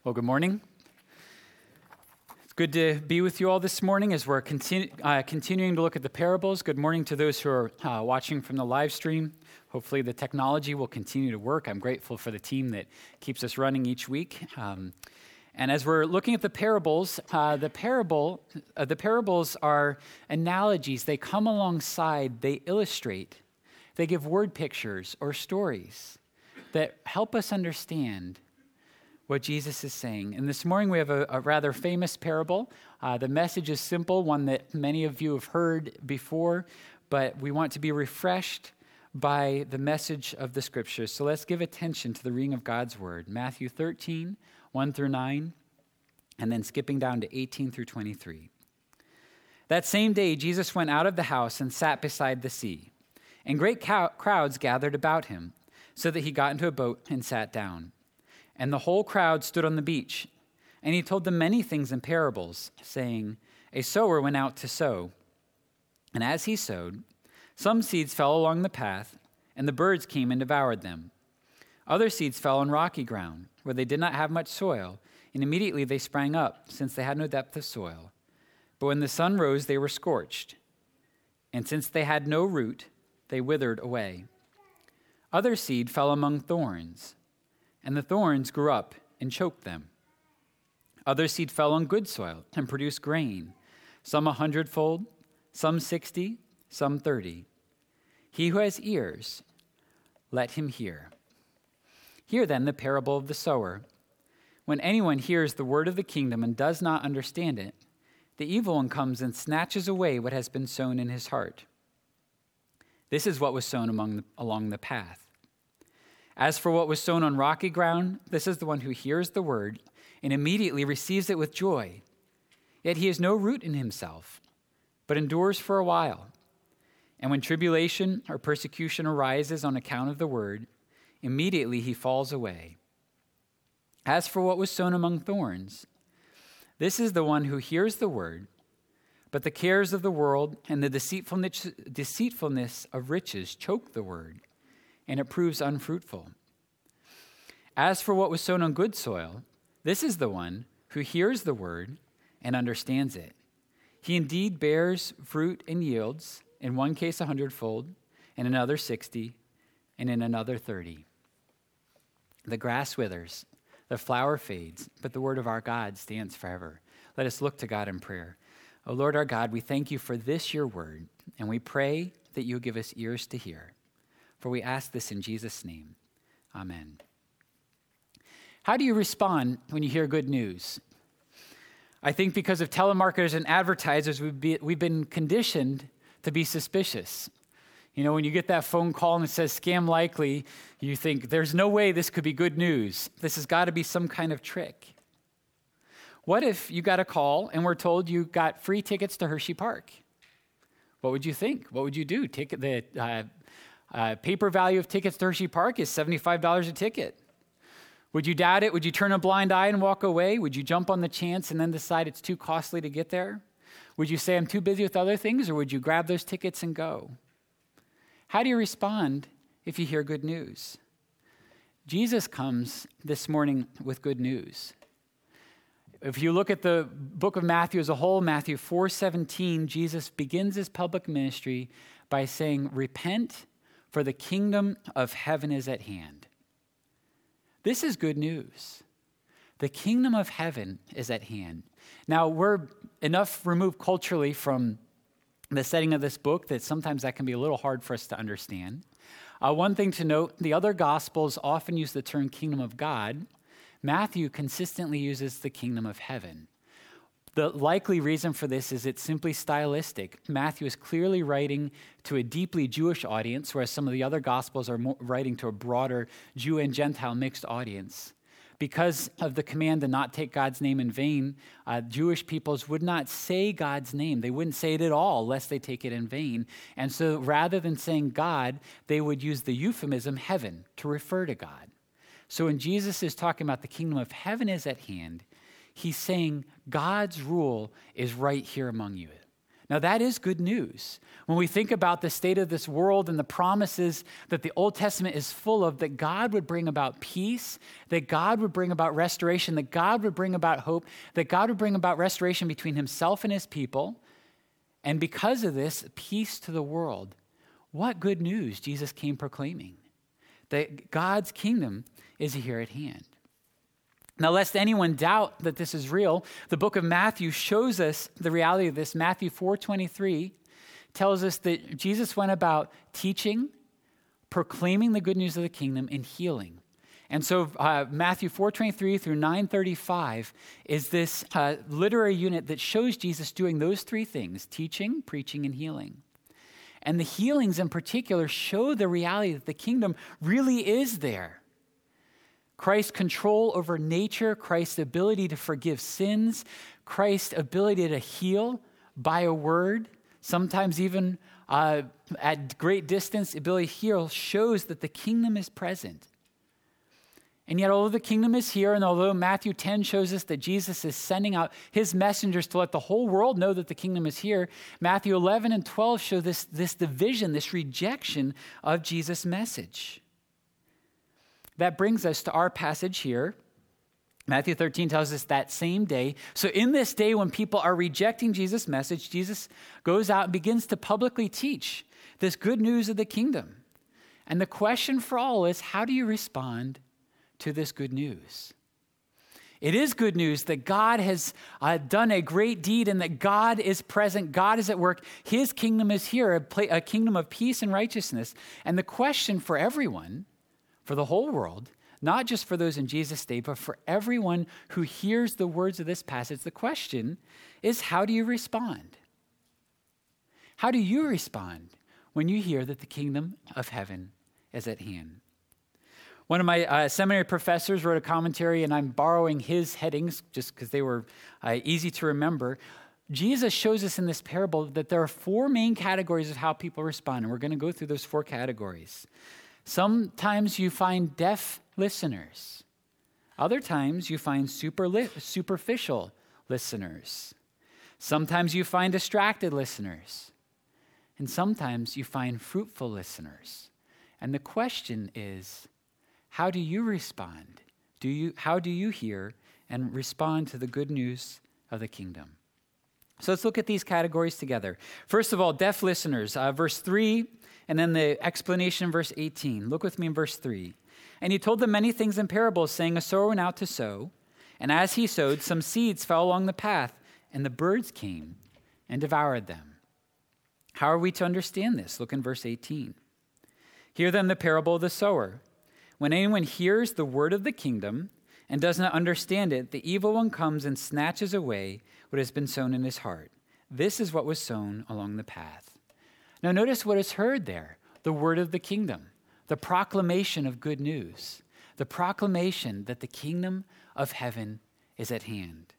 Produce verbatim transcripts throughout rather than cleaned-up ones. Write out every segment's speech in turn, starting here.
Well, good morning. It's good to be with you all this morning as we're continu- uh, continuing to look at the parables. Good morning to those who are uh, watching from the live stream. Hopefully the technology will continue to work. I'm grateful for the team that keeps us running each week. Um, and as we're looking at the parables, uh, the parable, uh, the parables are analogies. They come alongside, they illustrate, they give word pictures or stories that help us understand what Jesus is saying. And this morning we have a, a rather famous parable. Uh, the message is simple, one that many of you have heard before, but we want to be refreshed by the message of the scriptures. So let's give attention to the reading of God's word. Matthew thirteen, one through nine, and then skipping down to eighteen through twenty-three. That same day, Jesus went out of the house and sat beside the sea, and great cow- crowds gathered about him, so that he got into a boat and sat down. And the whole crowd stood on the beach, and he told them many things in parables, saying, A sower went out to sow. And as he sowed, some seeds fell along the path, and the birds came and devoured them. Other seeds fell on rocky ground, where they did not have much soil, and immediately they sprang up, since they had no depth of soil. But when the sun rose, they were scorched, and since they had no root, they withered away. Other seed fell among thorns, and the thorns grew up and choked them. Other seed fell on good soil and produced grain, some a hundredfold, some sixty, some thirty. He who has ears, let him hear. Hear then the parable of the sower. When anyone hears the word of the kingdom and does not understand it, the evil one comes and snatches away what has been sown in his heart. This is what was sown among the, along the path. As for what was sown on rocky ground, this is the one who hears the word and immediately receives it with joy. Yet he has no root in himself, but endures for a while. And when tribulation or persecution arises on account of the word, immediately he falls away. As for what was sown among thorns, this is the one who hears the word, but the cares of the world and the deceitfulness, deceitfulness of riches choke the word, and it proves unfruitful. As for what was sown on good soil, this is the one who hears the word and understands it. He indeed bears fruit and yields, in one case a hundredfold, in another sixty, and in another thirty. The grass withers, the flower fades, but the word of our God stands forever. Let us look to God in prayer. O Lord our God, we thank you for this, your word, and we pray that you give us ears to hear. For we ask this in Jesus' name. Amen. How do you respond when you hear good news? I think because of telemarketers and advertisers, we've, be, we've been conditioned to be suspicious. You know, when you get that phone call and it says scam likely, you think there's no way this could be good news. This has got to be some kind of trick. What if you got a call and we're told you got free tickets to Hershey Park? What would you think? What would you do? Take the uh, Uh, paper value of tickets to Hershey Park is seventy-five dollars a ticket. Would you doubt it? Would you turn a blind eye and walk away? Would you jump on the chance and then decide it's too costly to get there? Would you say, I'm too busy with other things, or would you grab those tickets and go? How do you respond if you hear good news? Jesus comes this morning with good news. If you look at the book of Matthew as a whole, Matthew four seventeen, Jesus begins his public ministry by saying, repent, for the kingdom of heaven is at hand. This is good news. The kingdom of heaven is at hand. Now, we're enough removed culturally from the setting of this book that sometimes that can be a little hard for us to understand. Uh, one thing to note, the other gospels often use the term kingdom of God. Matthew consistently uses the kingdom of heaven. The likely reason for this is it's simply stylistic. Matthew is clearly writing to a deeply Jewish audience, whereas some of the other Gospels are more writing to a broader Jew and Gentile mixed audience. Because of the command to not take God's name in vain, uh, Jewish peoples would not say God's name. They wouldn't say it at all, lest they take it in vain. And so rather than saying God, they would use the euphemism heaven to refer to God. So when Jesus is talking about the kingdom of heaven is at hand, he's saying God's rule is right here among you. Now, that is good news. When we think about the state of this world and the promises that the Old Testament is full of, that God would bring about peace, that God would bring about restoration, that God would bring about hope, that God would bring about restoration between himself and his people, and because of this, peace to the world. What good news Jesus came proclaiming, that God's kingdom is here at hand. Now, lest anyone doubt that this is real, the book of Matthew shows us the reality of this. Matthew four twenty-three tells us that Jesus went about teaching, proclaiming the good news of the kingdom, and healing. And so uh, Matthew four twenty-three through nine thirty-five is this uh, literary unit that shows Jesus doing those three things: teaching, preaching, and healing. And the healings in particular show the reality that the kingdom really is there. Christ's control over nature, Christ's ability to forgive sins, Christ's ability to heal by a word, sometimes even uh, at great distance, the ability to heal shows that the kingdom is present. And yet, although the kingdom is here, and although Matthew ten shows us that Jesus is sending out his messengers to let the whole world know that the kingdom is here, Matthew eleven and twelve show this, this division, this rejection of Jesus' message. That brings us to our passage here. Matthew thirteen tells us that same day. So in this day when people are rejecting Jesus' message, Jesus goes out and begins to publicly teach this good news of the kingdom. And the question for all is, how do you respond to this good news? It is good news that God has uh, done a great deed and that God is present. God is at work. His kingdom is here, a, pla- a kingdom of peace and righteousness. And the question for everyone, for the whole world, not just for those in Jesus' day, but for everyone who hears the words of this passage, the question is, how do you respond? How do you respond when you hear that the kingdom of heaven is at hand? One of my uh, seminary professors wrote a commentary, and I'm borrowing his headings just because they were uh, easy to remember. Jesus shows us in this parable that there are four main categories of how people respond, and we're going to go through those four categories. Sometimes you find deaf listeners. Other times you find super li- superficial listeners. Sometimes you find distracted listeners. And sometimes you find fruitful listeners. And the question is, how do you respond? Do you, how do you hear and respond to the good news of the kingdom? So let's look at these categories together. First of all, deaf listeners, uh, verse three, and then the explanation in verse eighteen. Look with me in verse three. And he told them many things in parables, saying, a sower went out to sow, and as he sowed, some seeds fell along the path, and the birds came and devoured them. How are we to understand this? Look in verse eighteen. Hear then the parable of the sower. When anyone hears the word of the kingdom and does not understand it, the evil one comes and snatches away what has been sown in his heart. This is what was sown along the path. Now notice what is heard there, the word of the kingdom, the proclamation of good news, the proclamation that the kingdom of heaven is at hand.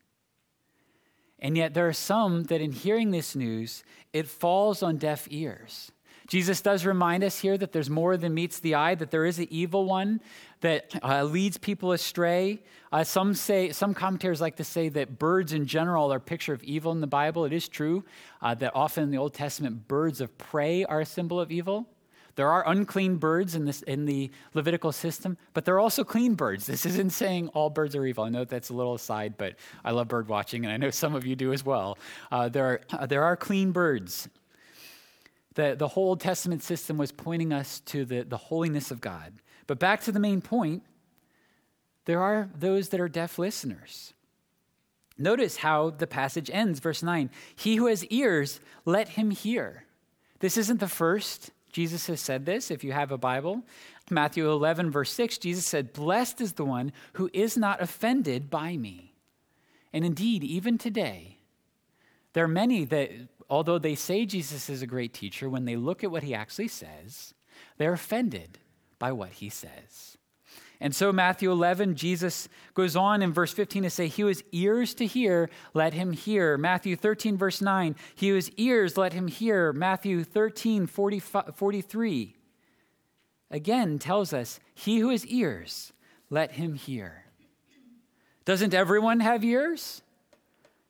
And yet there are some that in hearing this news, it falls on deaf ears. Jesus does remind us here that there's more than meets the eye, that there is an evil one that uh, leads people astray. Uh, some say, some commentators like to say that birds in general are a picture of evil in the Bible. It is true uh, that often in the Old Testament, birds of prey are a symbol of evil. There are unclean birds in this in the Levitical system, but there are also clean birds. This isn't saying all birds are evil. I know that's a little aside, but I love bird watching, and I know some of you do as well. Uh, there are uh, there are clean birds. The, the whole Old Testament system was pointing us to the, the holiness of God. But back to the main point, there are those that are deaf listeners. Notice how the passage ends, verse nine. He who has ears, let him hear. This isn't the first Jesus has said this, if you have a Bible. Matthew eleven, verse six, Jesus said, blessed is the one who is not offended by me. And indeed, even today, there are many that, although they say Jesus is a great teacher, when they look at what he actually says, they're offended by what he says. And so Matthew eleven, Jesus goes on in verse fifteen to say, he who has ears to hear, let him hear. Matthew thirteen, verse nine, he who has ears, let him hear. Matthew thirteen, forty-three, again tells us, he who has ears, let him hear. Doesn't everyone have ears?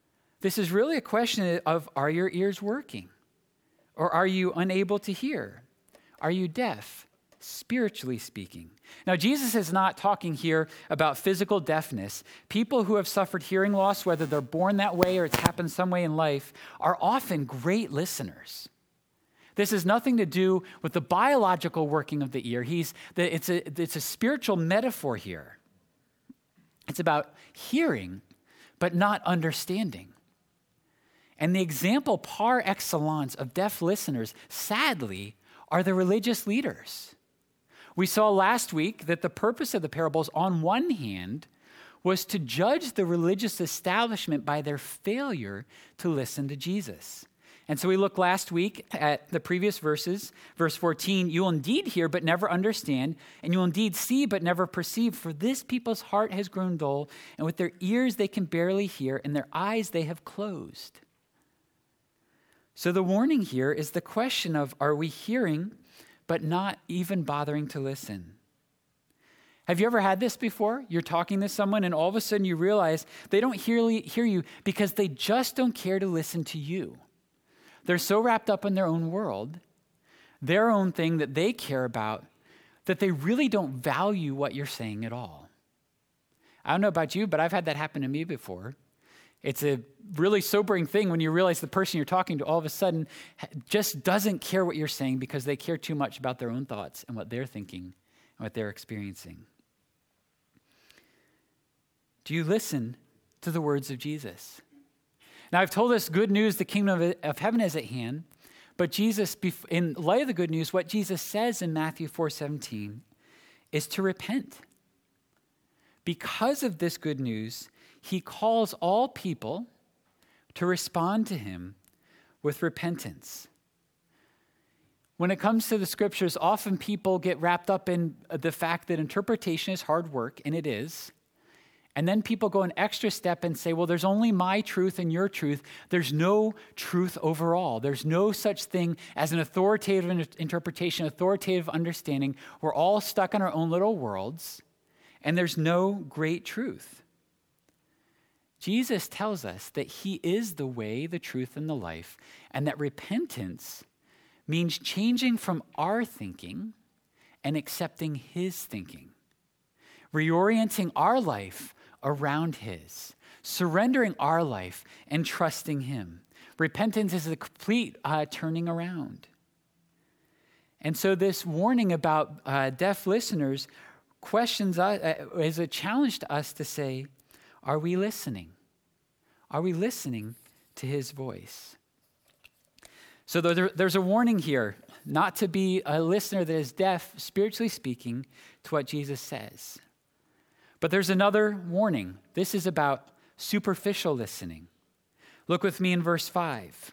this is really a question of, are your ears working? Or are you unable to hear? Are you deaf, spiritually speaking? Now, Jesus is not talking here about physical deafness. People who have suffered hearing loss, whether they're born that way or it's happened some way in life, are often great listeners. This has nothing to do with the biological working of the ear. He's the, it's, a, it's a spiritual metaphor here. It's about hearing, but not understanding. And the example par excellence of deaf listeners, sadly, are the religious leaders. We saw last week that the purpose of the parables, on one hand, was to judge the religious establishment by their failure to listen to Jesus. And so we looked last week at the previous verses. Verse fourteen, you will indeed hear but never understand, and you will indeed see but never perceive, for this people's heart has grown dull, and with their ears they can barely hear, and their eyes they have closed. So the warning here is the question of, are we hearing but not even bothering to listen? Have you ever had this before? You're talking to someone and all of a sudden you realize they don't hear, hear you because they just don't care to listen to you. They're so wrapped up in their own world, their own thing that they care about, that they really don't value what you're saying at all. I don't know about you, but I've had that happen to me before. It's a really sobering thing when you realize the person you're talking to all of a sudden just doesn't care what you're saying because they care too much about their own thoughts and what they're thinking and what they're experiencing. Do you listen to the words of Jesus? Now, I've told us good news, the kingdom of heaven is at hand, but Jesus, in light of the good news, what Jesus says in Matthew four seventeen is to repent. Because of this good news, he calls all people to respond to him with repentance. When it comes to the scriptures, often people get wrapped up in the fact that interpretation is hard work, and it is. And then people go an extra step and say, well, there's only my truth and your truth. There's no truth overall. There's no such thing as an authoritative interpretation, authoritative understanding. We're all stuck in our own little worlds, and there's no great truth. Jesus tells us that he is the way, the truth, and the life, and that repentance means changing from our thinking and accepting his thinking, reorienting our life around his, surrendering our life and trusting him. Repentance is a complete uh, turning around. And so this warning about uh, deaf listeners questions us, uh, is a challenge to us to say, are we listening? Are we listening to his voice? So there, there's a warning here, not to be a listener that is deaf, spiritually speaking, to what Jesus says. But there's another warning. This is about superficial listening. Look with me in verse five.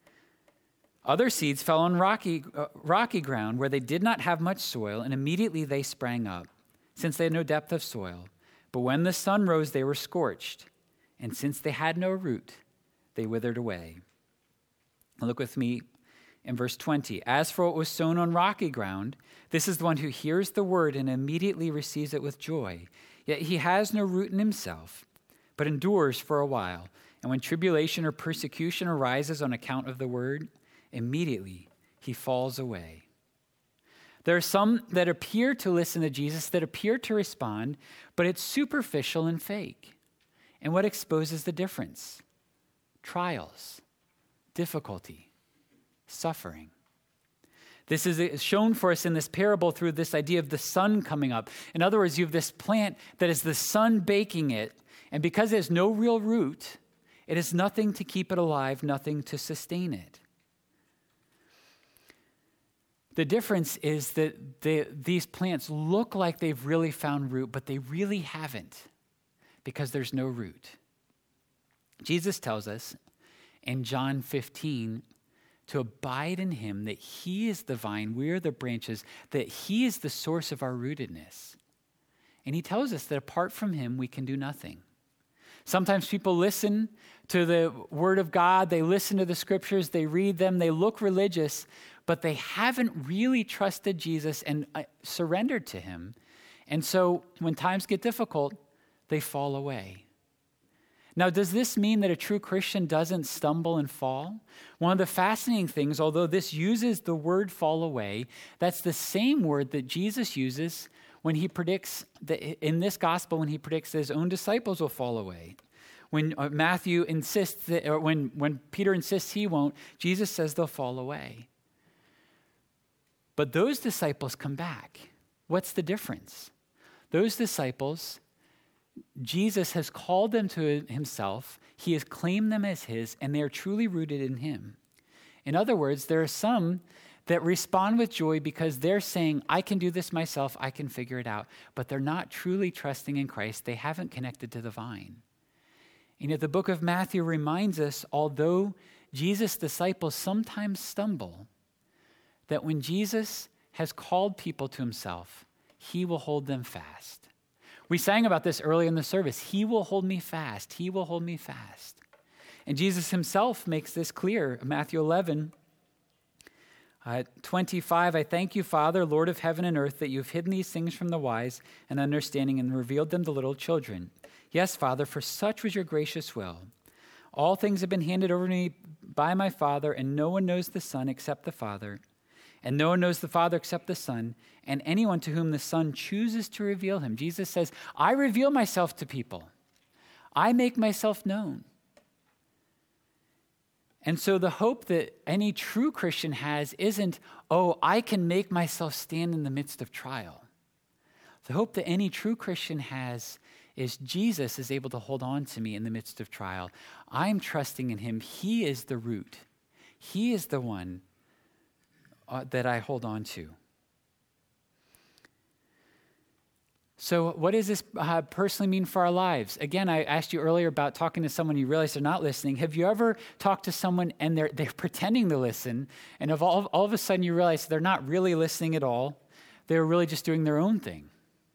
Other seeds fell on rocky, uh, rocky ground where they did not have much soil, and immediately they sprang up, since they had no depth of soil. But when the sun rose, they were scorched, and since they had no root, they withered away. Look with me in verse twenty. As for what was sown on rocky ground, this is the one who hears the word and immediately receives it with joy. Yet he has no root in himself, but endures for a while. And when tribulation or persecution arises on account of the word, immediately he falls away. There are some that appear to listen to Jesus, that appear to respond, but it's superficial and fake. And what exposes the difference? Trials, difficulty, suffering. This is shown for us in this parable through this idea of the sun coming up. In other words, you have this plant that is the sun baking it, and because it has no real root, it has nothing to keep it alive, nothing to sustain it. The difference is that the, these plants look like they've really found root, but they really haven't, because there's no root. Jesus tells us in John fifteen to abide in him, that he is the vine, we are the branches, that he is the source of our rootedness. And he tells us that apart from him, we can do nothing. Sometimes people listen to the word of God, they listen to the scriptures, they read them, they look religious, but they haven't really trusted Jesus and uh, surrendered to him. And so when times get difficult, they fall away. Now, does this mean that a true Christian doesn't stumble and fall? One of the fascinating things, although this uses the word fall away, that's the same word that Jesus uses when he predicts that in this gospel, when he predicts that his own disciples will fall away. When uh, Matthew insists that, or when, when Peter insists he won't, Jesus says they'll fall away. But those disciples come back. What's the difference? Those disciples, Jesus has called them to himself. He has claimed them as his, and they are truly rooted in him. In other words, there are some that respond with joy because they're saying, I can do this myself, I can figure it out. But they're not truly trusting in Christ. They haven't connected to the vine. And yet the book of Matthew reminds us, although Jesus' disciples sometimes stumble, that when Jesus has called people to himself, he will hold them fast. We sang about this early in the service. He will hold me fast. He will hold me fast. And Jesus himself makes this clear. Matthew eleven, uh, twenty-five, I thank you, Father, Lord of heaven and earth, that you've hidden these things from the wise and understanding and revealed them to little children. Yes, Father, for such was your gracious will. All things have been handed over to me by my Father, and no one knows the Son except the Father. And no one knows the Father except the Son, and anyone to whom the Son chooses to reveal him. Jesus says, I reveal myself to people. I make myself known. And so the hope that any true Christian has isn't, oh, I can make myself stand in the midst of trial. The hope that any true Christian has is Jesus is able to hold on to me in the midst of trial. I'm trusting in him. He is the root. He is the one uh, that I hold on to. So what does this uh, personally mean for our lives? Again, I asked you earlier about talking to someone you realize they're not listening. Have you ever talked to someone and they're they're pretending to listen, and of all, all of a sudden you realize they're not really listening at all? They're really just doing their own thing.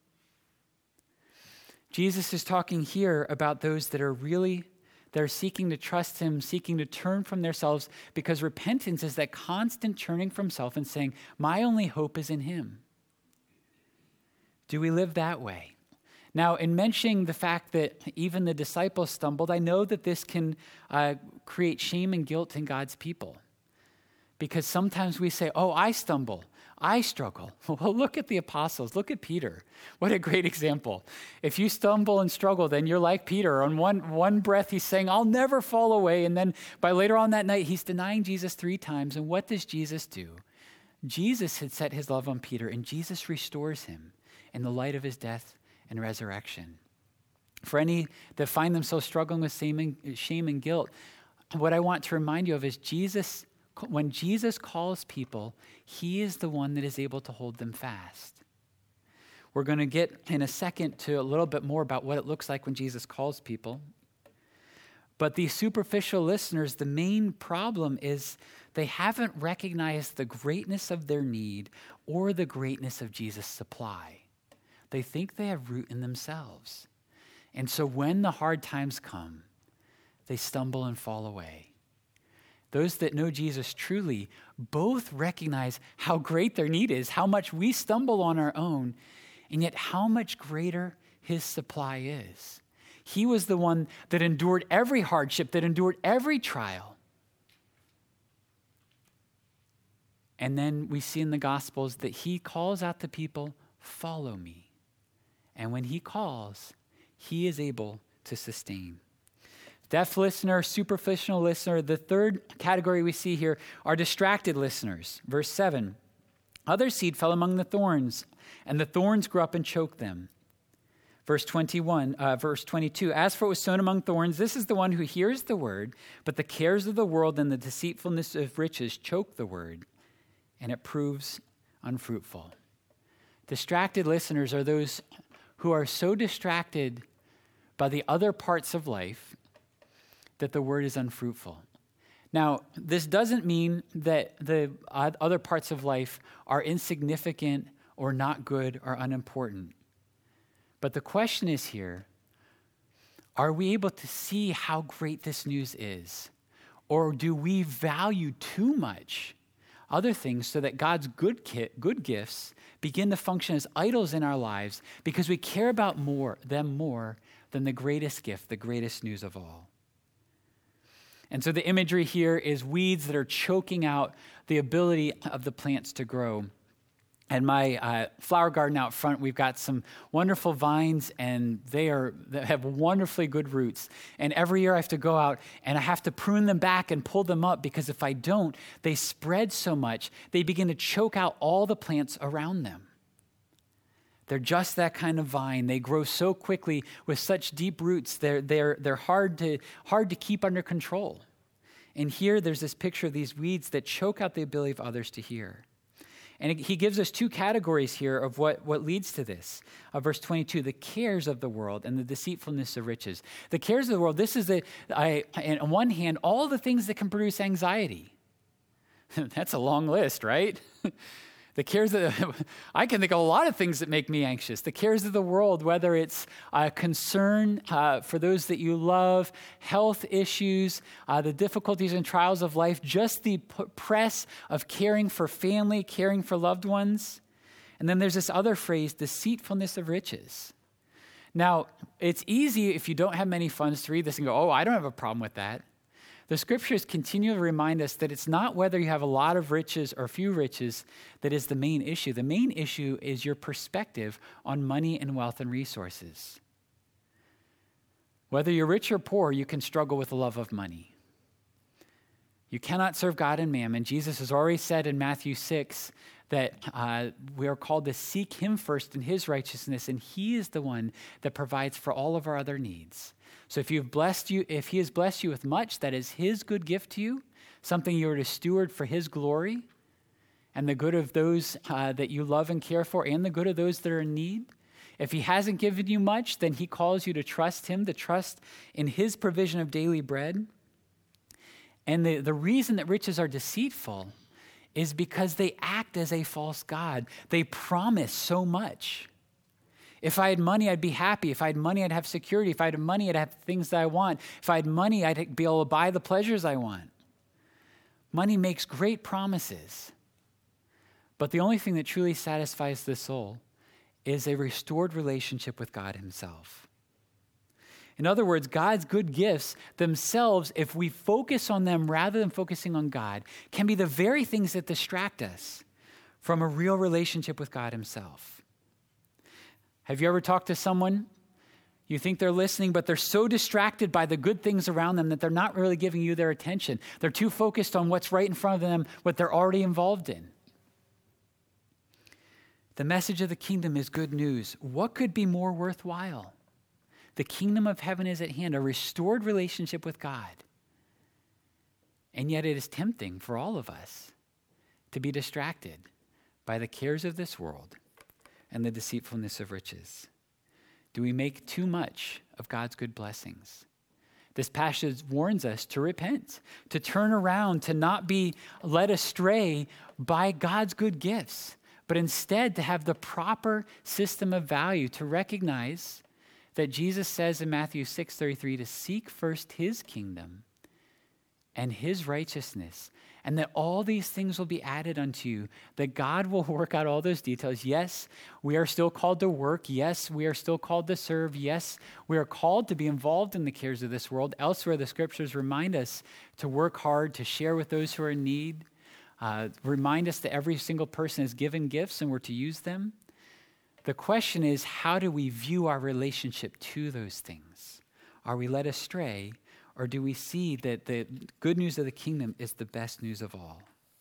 Jesus is talking here about those that are really, they're seeking to trust him, seeking to turn from themselves, because repentance is that constant turning from self and saying, my only hope is in him. Do we live that way? Now, in mentioning the fact that even the disciples stumbled, I know that this can uh, create shame and guilt in God's people. Because sometimes we say, oh, I stumble, I struggle. Well, look at the apostles. Look at Peter. What a great example. If you stumble and struggle, then you're like Peter. On one, one breath, he's saying, I'll never fall away. And then by later on that night, he's denying Jesus three times. And what does Jesus do? Jesus had set his love on Peter, and Jesus restores him in the light of his death and resurrection. For any that find themselves struggling with shame and guilt, what I want to remind you of is Jesus, when Jesus calls people, he is the one that is able to hold them fast. We're going to get in a second to a little bit more about what it looks like when Jesus calls people. But these superficial listeners, the main problem is they haven't recognized the greatness of their need or the greatness of Jesus' supply. They think they have root in themselves. And so when the hard times come, they stumble and fall away. Those that know Jesus truly both recognize how great their need is, how much we stumble on our own, and yet how much greater his supply is. He was the one that endured every hardship, that endured every trial. And then we see in the Gospels that he calls out to people, follow me. And when he calls, he is able to sustain. Deaf listener, superficial listener. The third category we see here are distracted listeners. Verse seven, other seed fell among the thorns, and the thorns grew up and choked them. Verse twenty-one, uh, verse twenty-two, as for what was sown among thorns, this is the one who hears the word, but the cares of the world and the deceitfulness of riches choke the word, and it proves unfruitful. Distracted listeners are those who are so distracted by the other parts of life that the word is unfruitful. Now, this doesn't mean that the other parts of life are insignificant or not good or unimportant. But the question is here, are we able to see how great this news is? Or do we value too much other things so that God's good kit, good gifts begin to function as idols in our lives because we care about more them more than the greatest gift, the greatest news of all. And so the imagery here is weeds that are choking out the ability of the plants to grow. And my uh, flower garden out front, we've got some wonderful vines, and they are they have wonderfully good roots. And every year I have to go out and I have to prune them back and pull them up, because if I don't, they spread so much, they begin to choke out all the plants around them. They're just that kind of vine. They grow so quickly with such deep roots. They're, they're, they're hard to, hard to keep under control. And here there's this picture of these weeds that choke out the ability of others to hear. And he gives us two categories here of what, what leads to this. Uh, verse twenty-two, the cares of the world and the deceitfulness of riches. The cares of the world, this is, the, I, on one hand, all the things that can produce anxiety. That's a long list, right? The cares of the, I can think of a lot of things that make me anxious. The cares of the world, whether it's a concern uh, for those that you love, health issues, uh, the difficulties and trials of life, just the p- press of caring for family, caring for loved ones. And then there's this other phrase, deceitfulness of riches. Now, it's easy if you don't have many funds to read this and go, oh, I don't have a problem with that. The scriptures continue to remind us that it's not whether you have a lot of riches or few riches that is the main issue. The main issue is your perspective on money and wealth and resources. Whether you're rich or poor, you can struggle with the love of money. You cannot serve God and mammon. Jesus has already said in Matthew six that uh, we are called to seek him first in his righteousness, and he is the one that provides for all of our other needs. So if you've blessed you, if he has blessed you with much, that is his good gift to you, something you are to steward for his glory and the good of those uh, that you love and care for, and the good of those that are in need. If he hasn't given you much, then he calls you to trust him, to trust in his provision of daily bread. And the, the reason that riches are deceitful is because they act as a false god. They promise so much. If I had money, I'd be happy. If I had money, I'd have security. If I had money, I'd have things that I want. If I had money, I'd be able to buy the pleasures I want. Money makes great promises. But the only thing that truly satisfies the soul is a restored relationship with God himself. In other words, God's good gifts themselves, if we focus on them rather than focusing on God, can be the very things that distract us from a real relationship with God himself. Have you ever talked to someone, you think they're listening, but they're so distracted by the good things around them that they're not really giving you their attention. They're too focused on what's right in front of them, what they're already involved in. The message of the kingdom is good news. What could be more worthwhile? The kingdom of heaven is at hand, a restored relationship with God. And yet it is tempting for all of us to be distracted by the cares of this world and the deceitfulness of riches. Do we make too much of God's good blessings? This passage warns us to repent, to turn around, to not be led astray by God's good gifts, but instead to have the proper system of value, to recognize that Jesus says in Matthew six thirty-three to seek first his kingdom and his righteousness, and that all these things will be added unto you, that God will work out all those details. Yes, we are still called to work. Yes, we are still called to serve. Yes, we are called to be involved in the cares of this world. Elsewhere, the scriptures remind us to work hard, to share with those who are in need, uh, remind us that every single person is given gifts and we're to use them. The question is, how do we view our relationship to those things? Are we led astray? Or do we see that the good news of the kingdom is the best news of all?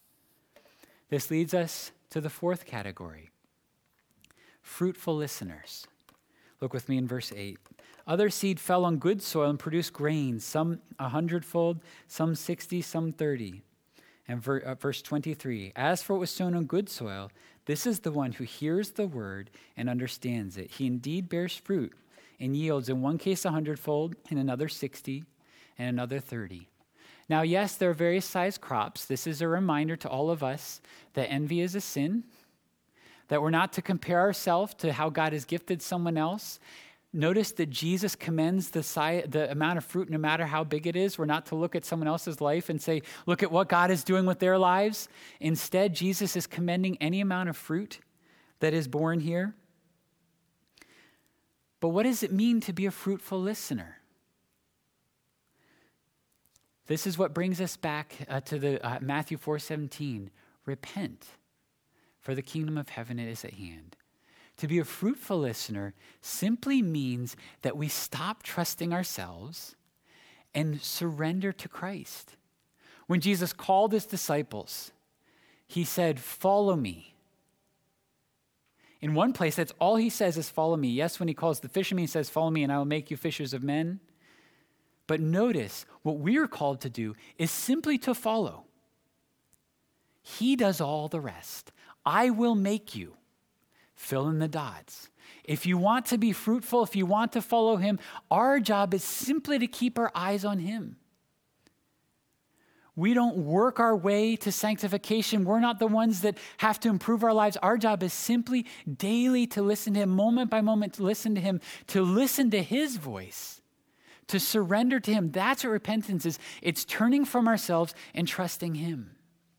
This leads us to the fourth category, fruitful listeners. Look with me in verse eight. Other seed fell on good soil and produced grain, some a hundredfold, some sixty, some thirty. And ver, uh, verse twenty-three, as for what was sown on good soil, this is the one who hears the word and understands it. He indeed bears fruit and yields in one case a hundredfold, in another sixty, and another thirty. Now, yes, there are various size crops. This is a reminder to all of us that envy is a sin, that we're not to compare ourselves to how God has gifted someone else. Notice that Jesus commends the, si- the amount of fruit no matter how big it is. We're not to look at someone else's life and say, look at what God is doing with their lives. Instead, Jesus is commending any amount of fruit that is born here. But what does it mean to be a fruitful listener? This is what brings us back uh, to the uh, Matthew four seventeen. Repent, for the kingdom of heaven is at hand. To be a fruitful listener simply means that we stop trusting ourselves and surrender to Christ. When Jesus called his disciples, he said, follow me. In one place, that's all he says is follow me. Yes, when he calls the fishermen, he says, follow me and I will make you fishers of men. But notice, what we're called to do is simply to follow. He does all the rest. I will make you. Fill in the dots. If you want to be fruitful, if you want to follow him, our job is simply to keep our eyes on him. We don't work our way to sanctification. We're not the ones that have to improve our lives. Our job is simply daily to listen to him, moment by moment to listen to him, to listen to his voice, to surrender to him. That's what repentance is. It's turning from ourselves and trusting him.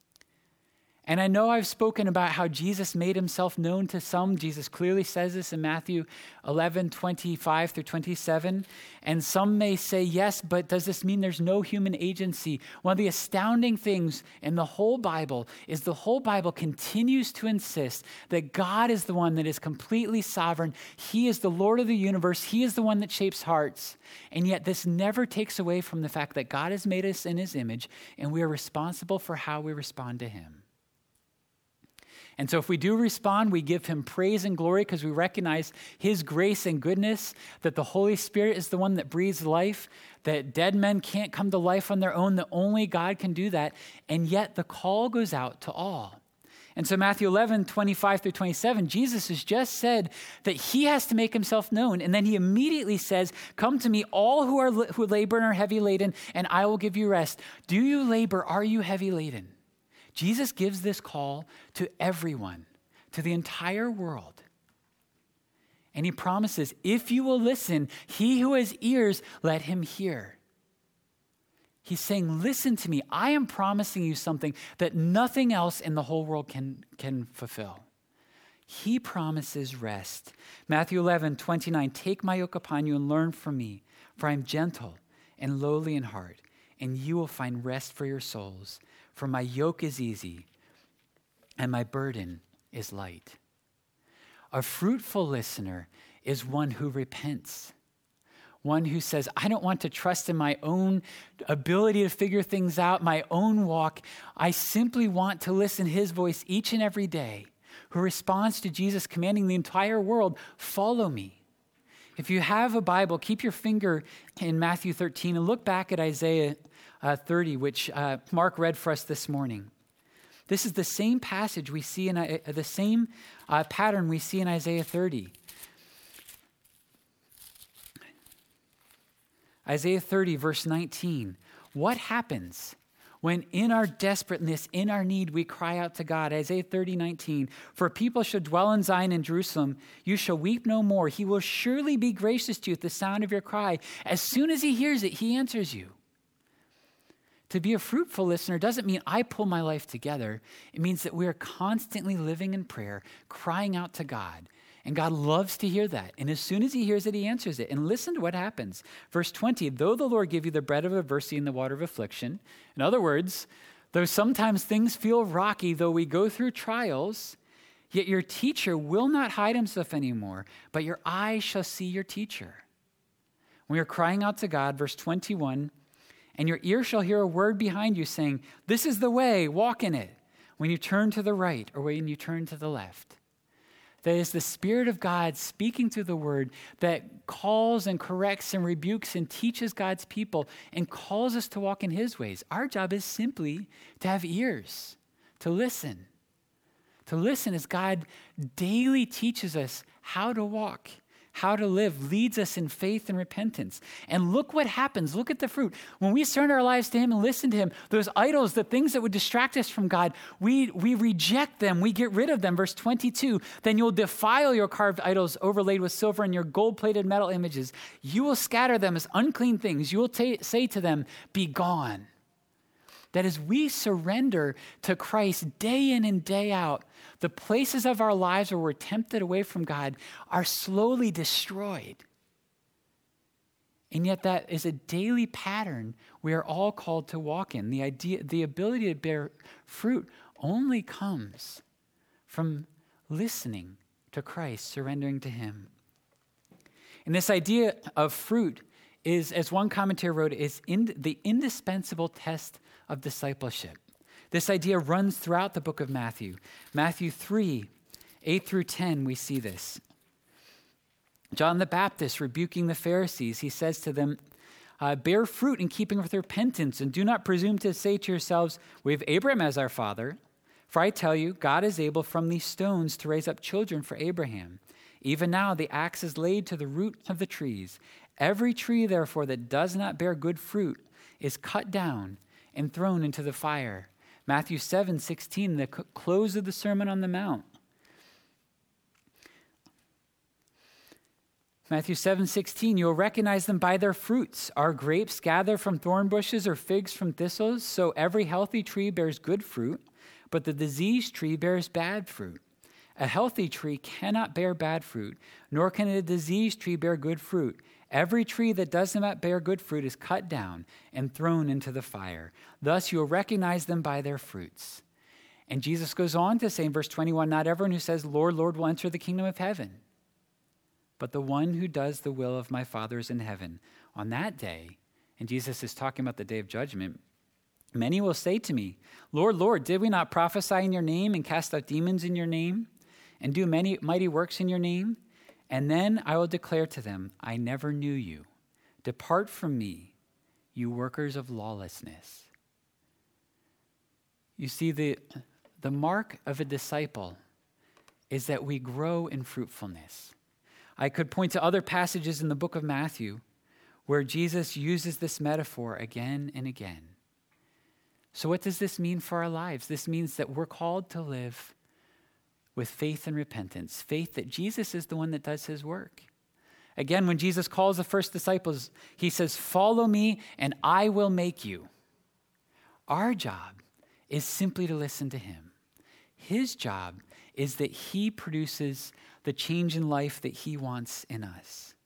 And I know I've spoken about how Jesus made himself known to some. Jesus clearly says this in Matthew eleven, twenty-five through twenty-seven. And some may say, yes, but does this mean there's no human agency? One of the astounding things in the whole Bible is the whole Bible continues to insist that God is the one that is completely sovereign. He is the Lord of the universe. He is the one that shapes hearts. And yet this never takes away from the fact that God has made us in his image, and we are responsible for how we respond to him. And so if we do respond, we give him praise and glory because we recognize his grace and goodness, that the Holy Spirit is the one that breathes life, that dead men can't come to life on their own, that only God can do that. And yet the call goes out to all. And so Matthew eleven, twenty-five through twenty-seven, Jesus has just said that he has to make himself known. And then he immediately says, come to me, all who are who labor and are heavy laden, and I will give you rest. Do you labor? Are you heavy laden? Jesus gives this call to everyone, to the entire world. And he promises, if you will listen, he who has ears, let him hear. He's saying, listen to me. I am promising you something that nothing else in the whole world can, can fulfill. He promises rest. Matthew eleven, twenty-nine, take my yoke upon you and learn from me, for I am gentle and lowly in heart, and you will find rest for your souls. For my yoke is easy and my burden is light. A fruitful listener is one who repents. One who says, I don't want to trust in my own ability to figure things out, my own walk. I simply want to listen to his voice each and every day, who responds to Jesus commanding the entire world, follow me. If you have a Bible, keep your finger in Matthew thirteen and look back at Isaiah uh, thirty, which uh, Mark read for us this morning. This is the same passage we see in uh, the same uh, pattern we see in Isaiah thirty. Isaiah thirty, verse nineteen. What happens when in our desperateness, in our need, we cry out to God? Isaiah thirty, nineteen. For people shall dwell in Zion and Jerusalem. You shall weep no more. He will surely be gracious to you at the sound of your cry. As soon as he hears it, he answers you. To be a fruitful listener doesn't mean I pull my life together. It means that we are constantly living in prayer, crying out to God. And God loves to hear that. And as soon as he hears it, he answers it. And listen to what happens. Verse twenty, though the Lord give you the bread of adversity and the water of affliction. In other words, though sometimes things feel rocky, though we go through trials, yet your teacher will not hide himself anymore, but your eyes shall see your teacher. When you're crying out to God, verse twenty-one, and your ear shall hear a word behind you saying, this is the way, walk in it. When you turn to the right or when you turn to the left. That is the Spirit of God speaking through the word that calls and corrects and rebukes and teaches God's people and calls us to walk in his ways. Our job is simply to have ears, to listen. To listen as God daily teaches us how to walk, how to live, leads us in faith and repentance. And look what happens. Look at the fruit. When we surrender our lives to him and listen to him, those idols, the things that would distract us from God, we, we reject them. We get rid of them. Verse twenty-two, then you'll defile your carved idols overlaid with silver and your gold-plated metal images. You will scatter them as unclean things. You will ta- say to them, be gone. That as we surrender to Christ day in and day out, the places of our lives where we're tempted away from God are slowly destroyed. And yet that is a daily pattern we are all called to walk in. The idea, the ability to bear fruit only comes from listening to Christ, surrendering to him. And this idea of fruit is, as one commentator wrote, is in the indispensable test of discipleship. This idea runs throughout the book of Matthew. Matthew three, eight through ten, we see this. John the Baptist rebuking the Pharisees, he says to them, uh, bear fruit in keeping with repentance, and do not presume to say to yourselves, we have Abraham as our father. For I tell you, God is able from these stones to raise up children for Abraham. Even now the axe is laid to the root of the trees. Every tree, therefore, that does not bear good fruit is cut down and thrown into the fire. Matthew seven sixteen, the close of the Sermon on the Mount. Matthew seven sixteen, you will recognize them by their fruits. Are grapes gathered from thorn bushes or figs from thistles? So every healthy tree bears good fruit, but the diseased tree bears bad fruit. A healthy tree cannot bear bad fruit, nor can a diseased tree bear good fruit. Every tree that does not bear good fruit is cut down and thrown into the fire. Thus you will recognize them by their fruits. And Jesus goes on to say in verse twenty-one, not everyone who says, Lord, Lord, will enter the kingdom of heaven, but the one who does the will of my Father is in heaven. On that day, and Jesus is talking about the day of judgment, many will say to me, Lord, Lord, did we not prophesy in your name and cast out demons in your name and do many mighty works in your name? And then I will declare to them, I never knew you. Depart from me, you workers of lawlessness. You see, the, the mark of a disciple is that we grow in fruitfulness. I could point to other passages in the book of Matthew where Jesus uses this metaphor again and again. So what does this mean for our lives? This means that we're called to live with faith and repentance, faith that Jesus is the one that does his work. Again, when Jesus calls the first disciples, he says, follow me and I will make you. Our job is simply to listen to him. His job is that he produces the change in life that he wants in us.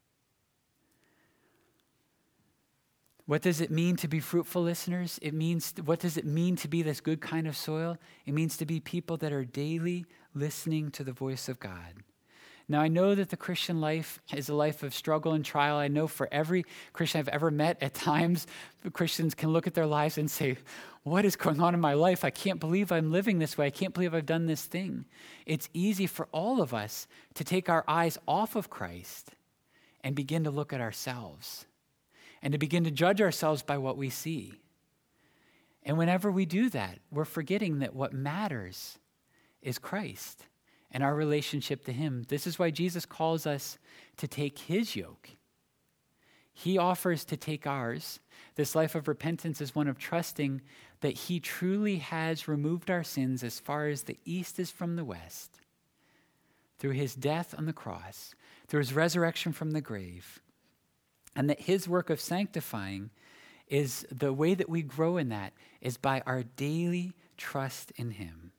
What does it mean to be fruitful, listeners? It means, what does it mean to be this good kind of soil? It means to be people that are daily listening to the voice of God. Now, I know that the Christian life is a life of struggle and trial. I know for every Christian I've ever met, at times, Christians can look at their lives and say, what is going on in my life? I can't believe I'm living this way. I can't believe I've done this thing. It's easy for all of us to take our eyes off of Christ and begin to look at ourselves and to begin to judge ourselves by what we see. And whenever we do that, we're forgetting that what matters is Christ and our relationship to him. This is why Jesus calls us to take his yoke. He offers to take ours. This life of repentance is one of trusting that he truly has removed our sins as far as the east is from the west, through his death on the cross, through his resurrection from the grave, and that his work of sanctifying is the way that we grow in that is by our daily trust in him.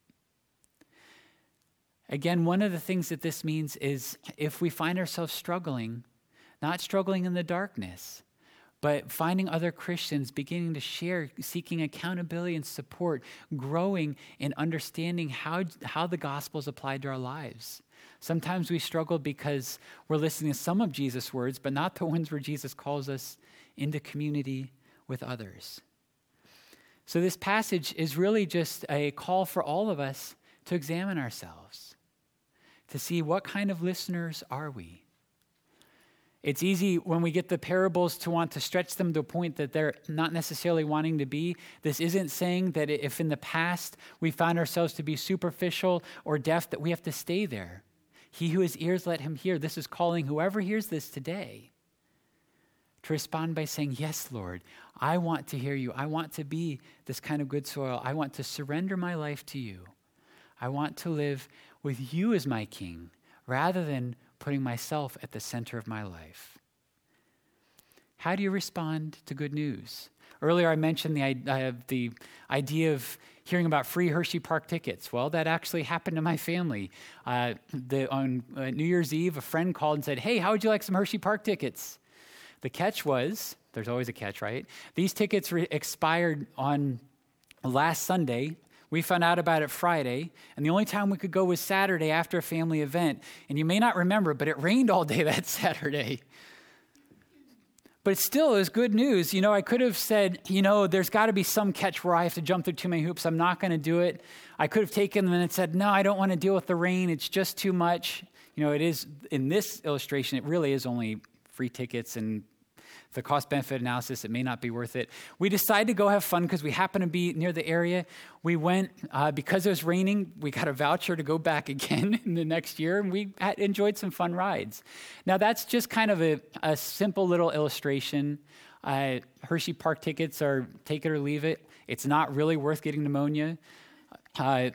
Again, one of the things that this means is if we find ourselves struggling, not struggling in the darkness, but finding other Christians, beginning to share, seeking accountability and support, growing in understanding how, how the gospel is applied to our lives. Sometimes we struggle because we're listening to some of Jesus' words, but not the ones where Jesus calls us into community with others. So this passage is really just a call for all of us to examine ourselves, to see what kind of listeners are we. It's easy when we get the parables to want to stretch them to a point that they're not necessarily wanting to be. This isn't saying that if in the past we found ourselves to be superficial or deaf, that we have to stay there. He who has ears, let him hear. This is calling whoever hears this today to respond by saying, yes, Lord, I want to hear you. I want to be this kind of good soil. I want to surrender my life to you. I want to live with you as my king rather than putting myself at the center of my life. How do you respond to good news? Earlier I mentioned the, uh, the idea of hearing about free Hershey Park tickets. Well, that actually happened to my family. Uh, the, on uh, New Year's Eve, a friend called and said, hey, how would you like some Hershey Park tickets? The catch was, there's always a catch, right? These tickets re- expired on last Sunday. We found out about it Friday, and the only time we could go was Saturday after a family event. And you may not remember, but it rained all day that Saturday. But still, it was good news. You know, I could have said, you know, there's got to be some catch where I have to jump through too many hoops. I'm not going to do it. I could have taken them and said, no, I don't want to deal with the rain. It's just too much. You know, it is, in this illustration, it really is only free tickets, and the cost-benefit analysis, it may not be worth it. We decided to go have fun because we happen to be near the area. We went, uh, because it was raining, we got a voucher to go back again in the next year, and we had enjoyed some fun rides. Now, that's just kind of a, a simple little illustration. Uh, Hershey Park tickets are take it or leave it. It's not really worth getting pneumonia. Uh,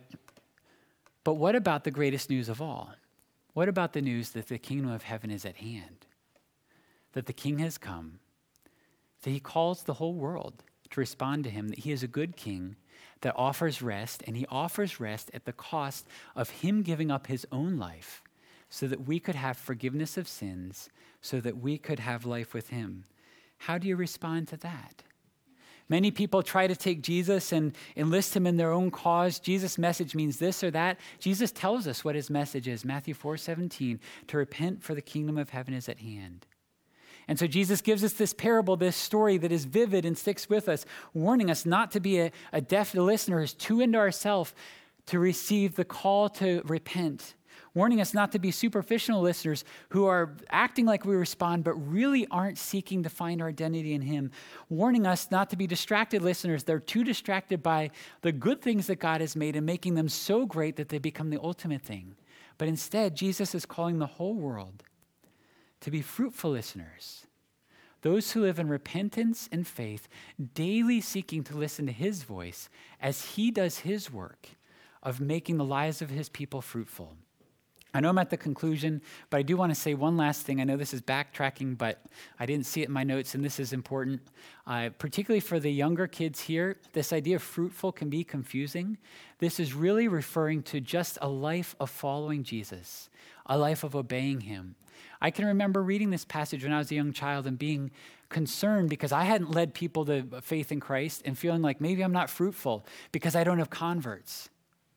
but what about the greatest news of all? What about the news that the kingdom of heaven is at hand? That the king has come, that he calls the whole world to respond to him, that he is a good king that offers rest, and he offers rest at the cost of him giving up his own life so that we could have forgiveness of sins, so that we could have life with him. How do you respond to that? Many people try to take Jesus and enlist him in their own cause. Jesus' message means this or that. Jesus tells us what his message is, Matthew four seventeen, to repent for the kingdom of heaven is at hand. And so Jesus gives us this parable, this story that is vivid and sticks with us, warning us not to be a, a deaf listeners, too into ourselves to receive the call to repent, warning us not to be superficial listeners who are acting like we respond but really aren't seeking to find our identity in him, warning us not to be distracted listeners. They're too distracted by the good things that God has made and making them so great that they become the ultimate thing. But instead, Jesus is calling the whole world to be fruitful listeners, those who live in repentance and faith, daily seeking to listen to his voice as he does his work of making the lives of his people fruitful. I know I'm at the conclusion, but I do want to say one last thing. I know this is backtracking, but I didn't see it in my notes, and this is important. Uh, particularly for the younger kids here, this idea of fruitful can be confusing. This is really referring to just a life of following Jesus, a life of obeying him. I can remember reading this passage when I was a young child and being concerned because I hadn't led people to faith in Christ and feeling like maybe I'm not fruitful because I don't have converts.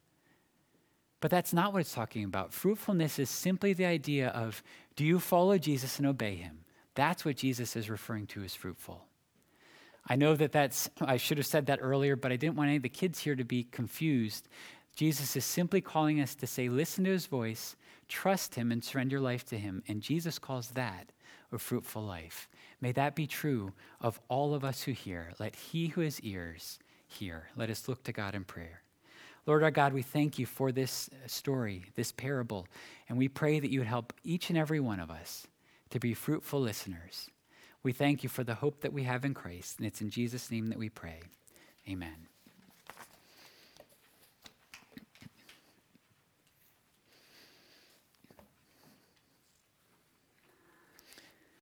But that's not what it's talking about. Fruitfulness is simply the idea of, do you follow Jesus and obey him? That's what Jesus is referring to as fruitful. I know that that's, I should have said that earlier, but I didn't want any of the kids here to be confused. Jesus is simply calling us to say, listen to his voice, trust him, and surrender your life to him. And Jesus calls that a fruitful life. May that be true of all of us who hear. Let he who has ears hear. Let us look to God in prayer. Lord our God, we thank you for this story, this parable, and we pray that you would help each and every one of us to be fruitful listeners. We thank you for the hope that we have in Christ, and it's in Jesus' name that we pray. Amen.